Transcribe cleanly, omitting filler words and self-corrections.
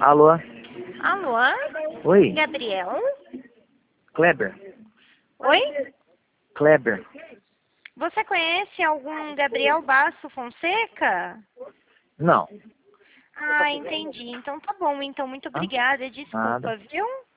Alô? Alô? Oi? Gabriel? Kleber? Oi? Kleber? Você conhece algum Gabriel Basso Fonseca? Não. Ah, entendi. Então tá bom. Então, muito Hã? obrigada. Nada. Desculpa, viu?